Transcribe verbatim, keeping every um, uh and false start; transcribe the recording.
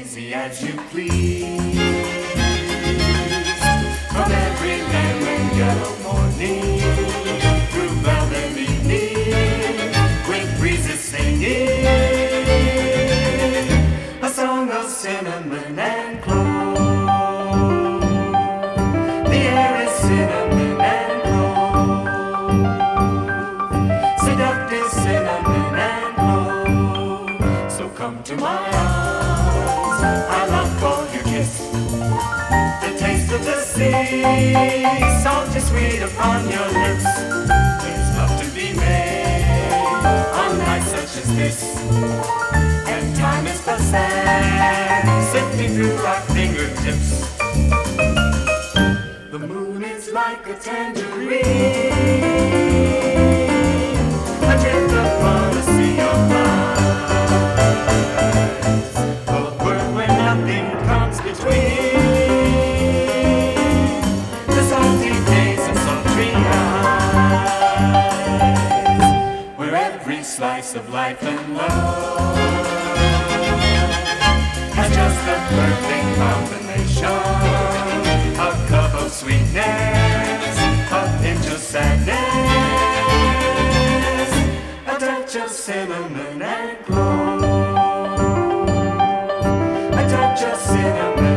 easy as you please. From every lemon yellow morning through velvet evening, with breezes singing a song of cinnamon and clove. The air is cinnamon and clove, seductive cinnamon and clove. So come to my arms, I long for your kiss. The taste of the sea, salty sweet upon your lips. There's love to be made on nights such as this, and time is the sand sifting through our fingertips. The moon is like a tangerine, adrift upon a sea of flowers, a world where nothing comes between the salty days and sultry eyes, where every slice of life and love has just the perfect combination. A cup of sweetness, a pinch of sadness, a touch of cinnamon and clove, a touch of cinnamon